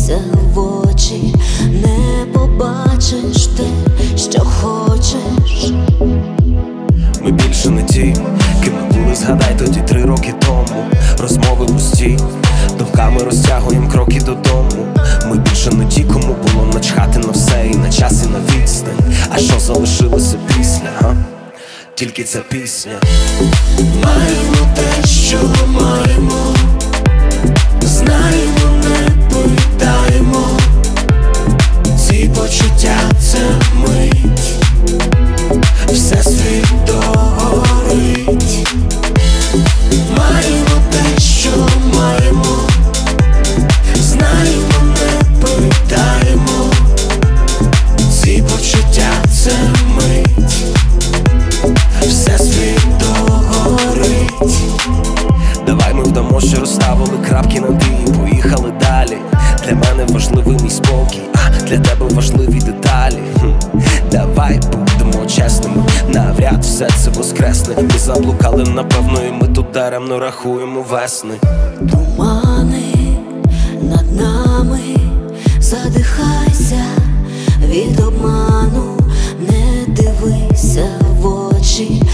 дивися в очі, не побачиш те, що хочеш. Ми більше не ті, ким ми були, згадай тоді 3 роки тому. Розмови пусті, думками розтягуєм кроки додому. Ми більше не ті, кому було начхати на все і на час, і на відстань. А що залишилося після, га? Тільки ця пісня. Маємо те, що маємо, знаємо, не питаємо. Ці почуття — це мить, всесвіт догорить. Маємо те, що маємо, знаємо, не питаємо. Ці почуття — це мить, всесвіт догорить. Давай ми вдамо, що розставили крапки над «і» і поїхали далі. Для мене важливий мій спокій, а для тебе важливі деталі. Давай будемо чесними, навряд все це воскресне. Ми заблукали, напевно, і ми тут даремно рахуємо весни. Тумани над нами, задихайся від обману, не дивися в очі,